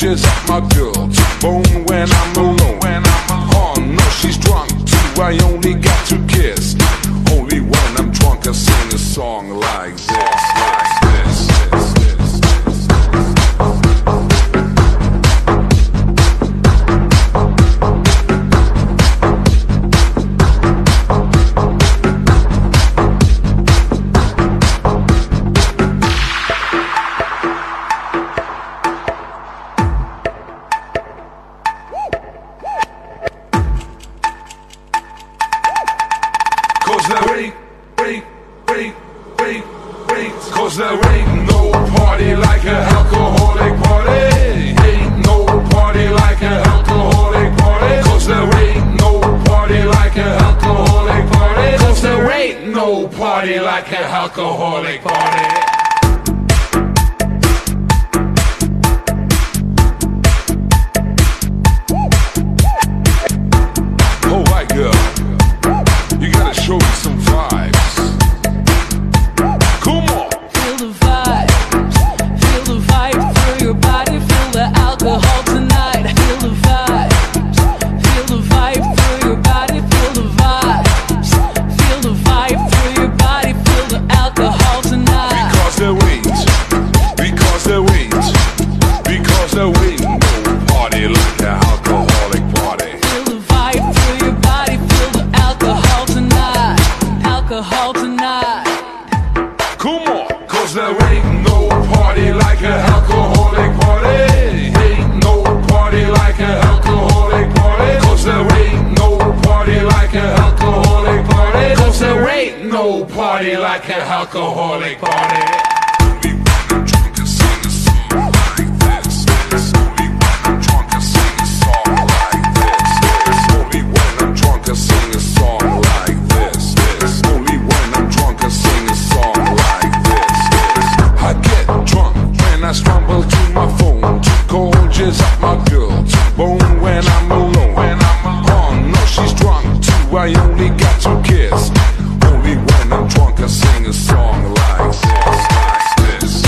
Soldiers up my girl to bone when I'm alone. Oh no, she's drunk too. I only got to kiss. Only when I'm drunk I sing a song like this, like this. Cause there ain't no party like an alcoholic party. Ain't no party like an alcoholic party. Cause there ain't no party like an alcoholic party. Cause there ain't no party like an alcoholic party. Oh, white girl, you gotta show me some vibes. Come on. Feel the vibe through your body. Feel the alcohol tonight. Feel the vibe through your body. Feel the vibe through your body. Feel the alcohol tonight. Because there ain't no party like an alcoholic party. Feel the vibe through your body. Feel the alcohol tonight. Alcohol tonight. Come on. Cause there ain't no party like an alcoholic party. Ain't no party like an alcoholic party. Cause there ain't no party like an alcoholic party. Cause there ain't no party like an alcoholic party. I stumble to my phone, to gorgeous up my girl, to bone when I'm alone. Oh no, she's drunk too. I only got to kiss. Only when I'm drunk I sing a song like this,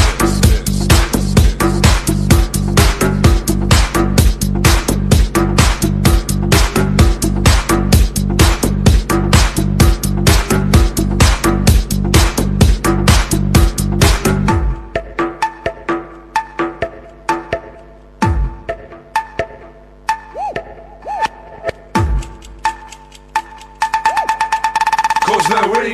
Cause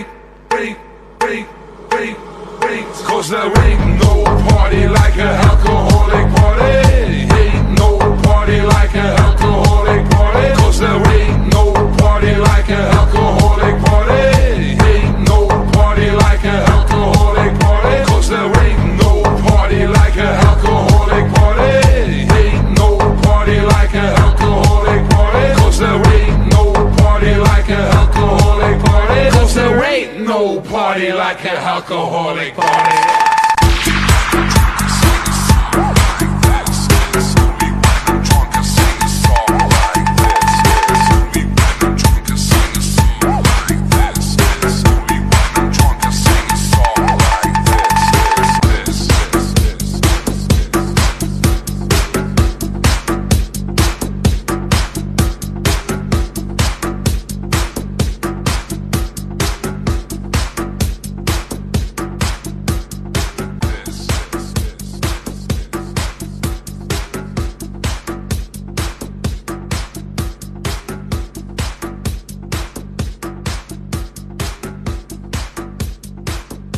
there ain't no party like an alcoholic party. Ain't no party like an alcoholic party. Cause there ain't no party like an alcoholic party. Ain't no party like an alcoholic party. Cause there ain't no party like an alcoholic party. Ain't no party like an alcoholic party. Cause there ain't no party like an alcoholic party. Cause there ain't no party like an alcoholic party.